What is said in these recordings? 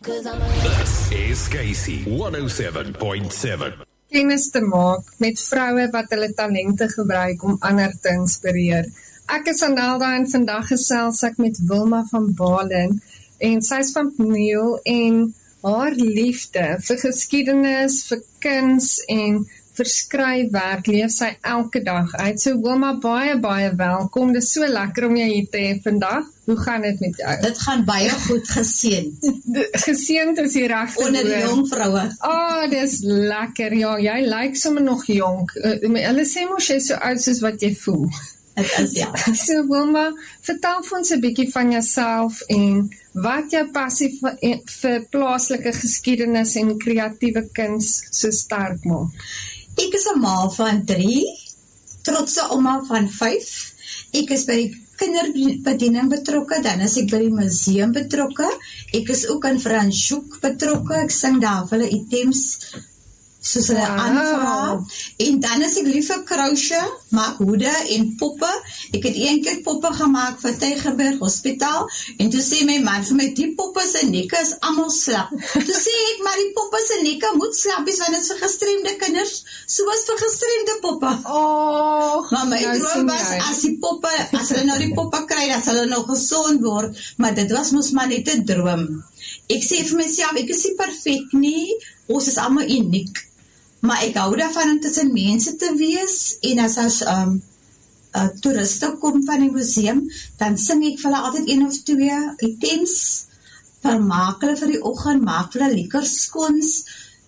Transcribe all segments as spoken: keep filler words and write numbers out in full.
This is Casey one oh seven point seven. Kennis te maak met vroue wat hulle talente gebruik om ander te inspireer. Ek is Anelda en vandag gesels ek met Wilma van Balen en sy is van Pniel en haar liefde vir geskiedenis, vir kuns en vir skryfwerk leef sy elke dag uit. So Wilma, baie baie welkom. Dit is so lekker om jy hier te hê vandag. Hoe gaan dit met jou? Dit gaan baie goed, geseend. Geseend is die regte woord. Onder die jong vroue. Ah, oh, dis lekker. Ja, jy lyk sommer nog jonk. Uh, hulle sê mos jy so oud soos wat jy voel. Dit is ja. So Wilma, vertel vir ons 'n bietjie van jouself en wat jou passie vir, vir plaaslike geskiedenis en kreatiewe kuns so sterk maak. Ek is 'n ma van drie, trotse ouma van vyf. Ek is by die kinderbediening betrokke, dan is ek by die museum betrokke. Ek is ook aan Franschhoek betrokke. Ek sing daar vir hulle items soos hulle Wow. aanvra. En dan is ek lief vir krousje, maak hoede en poppe. Ek het een keer poppe gemaak vir Tygerberg Hospitaal. En toe sê my man vir my, die poppe se nekke is almal slap. Toe sê ek, maar die poppe se nekke moet slap wees, want dit is vir gestremde kinders, soos vir gestremde poppe. Oh, Maar my nou droom sien was, jy. as die poppe, as hulle nou die poppe kry, dan sal hulle nou gesond word. Maar dit was mos maar net 'n droom. Ek sê vir myself, ek is nie perfek nie, ons is almal uniek. Maar ek hou daarvan om tussen mense te wees, en as as um, uh, toeriste kom van die museum, dan sing ek vir hulle altyd een of twee items, vermaak hulle vir die oggend, maak vir hulle lekker skons,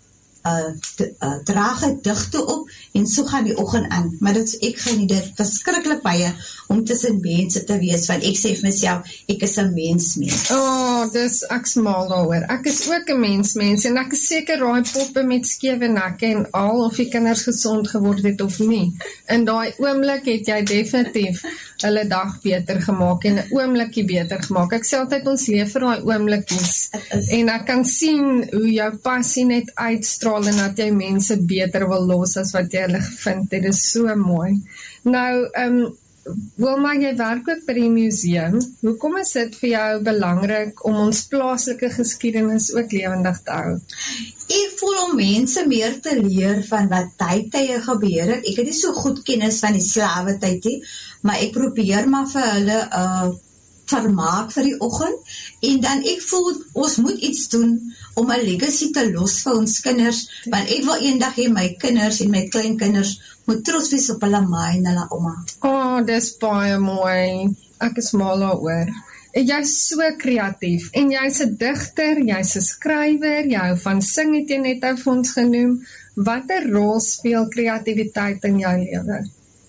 uh, uh, draag gedigte op, en so gaan die oggend aan. Maar dit, ek geniet dit verskriklik baie om tussen mense te wees, want ek sê vir myself, ek is 'n mens mens. Oh, dis ek smaal daaroor. Ek is ook 'n mens mens en ek is seker raai poppe met skewe nekke en al of die kinders gesond geword het of nie. In daai oomblik het jy definitief hulle dag beter gemaak en 'n oomblikie beter gemaak. Ek sê altyd ons leef vir daai oomblikies. En ek kan sien hoe jou passie net uitstraal en dat jy mense beter wil los as wat jy hulle vind. Dit is so mooi. Nou, ehm um, Wilma, jy werk ook by die museum. Hoekom is dit vir jou belangrik om ons plaaslike geskiedenis ook lewendig te hou? Ek voel om mense meer te leer van wat tyd tye gebeur het. Ek het nie so goed kennis van die slawe tyd nie, maar ek probeer maar vir hulle uh, vermaak vir die oggend. En dan ek voel, ons moet iets doen om 'n legacy te los vir ons kinders, want ek wil eendag hê my kinders en my kleinkinders moet trots wees op hulle ma en hulle ouma. Oh, dis baie mooi. Ek is mal daaroor. En jy's so kreatief, en jy's 'n digter, jy's 'n skrywer, jy hou van sing het jy net nou vir ons genoem. Watter rol speel kreatiwiteit in jou lewe?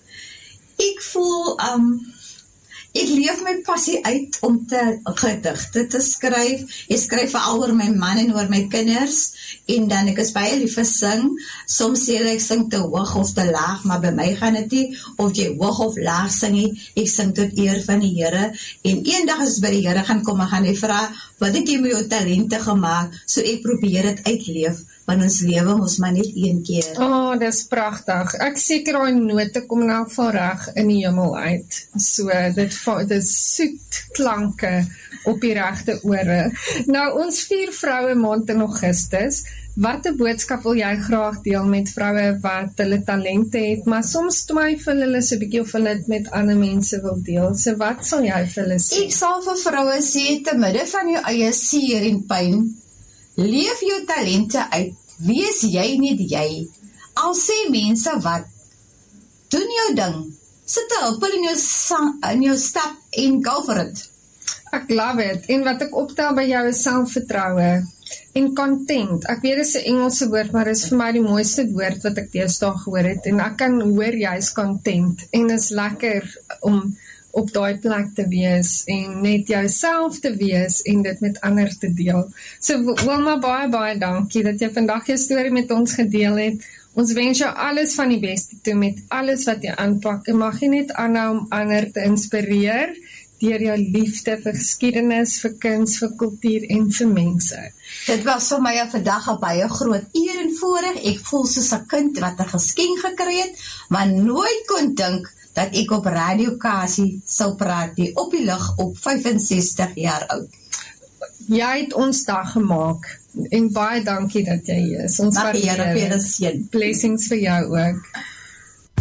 Ek voel, um, ek leef my passie uit om te gedigte te skryf. Ek skryf veral oor my man en oor my kinders, en dan ek is baie lief vir sing. Soms sê ek sing te hoog of te laag, maar by my gaan dit nie of jy hoog of laag sing nie. Ek sing tot eer van die Here, en eendag as by die Here gaan kom, en gaan hy vra, wat het jy met jou talente gemaak? So ek probeer dit uitleef, want ons lewe ons maar net een keer. Oh, dis pragtig. Ek seker daai note kom nou van reg in die hemel uit. So, dit, dit is soet klanke op die regte ore. Nou, ons vier vroue maand in Augustus. Wat 'n boodskap wil jy graag deel met vroue wat hulle talente het, maar soms twyfel hulle so 'n bietjie of hulle dit met ander mense wil deel. So wat sal jy vir hulle sê? Ek sal vir vroue sê, te midde van jou eie seer en pyn, leef jou talente uit, wees jy net jy. Al sê mense wat, doen jou ding, sit 'n huppel in jou, sang, in jou stap en go for it. Ek love it. En wat ek optel by jou is selfvertroue en content. Ek weet dit is 'n Engelse woord, maar dit is vir my die mooiste woord wat ek deesdae gehoor het. En ek kan hoor jy's content. En dit is lekker om op daai plek te wees en net jouself te wees en dit met ander te deel. So Wilma, baie baie dankie dat jy vandag jou storie met ons gedeel het. Ons wens jou alles van die beste toe met alles wat jy aanpak. En mag jy net aanhou om ander te inspireer deur jou liefde vir geskiedenis, vir kuns, vir kultuur en vir mense. Dit was vir my vandag 'n baie groot eer en voorreg. Ek voel soos 'n kind wat 'n geskenk gekry het, maar nooit kon dink dat ek op Radio Kasie sou praat nie, op die lug op vyfensestig jaar oud. Jy het ons dag gemaak en baie dankie dat jy hier is. Ons Mag die Here vir waardeer julle dit. seën. Blessings vir jou ook.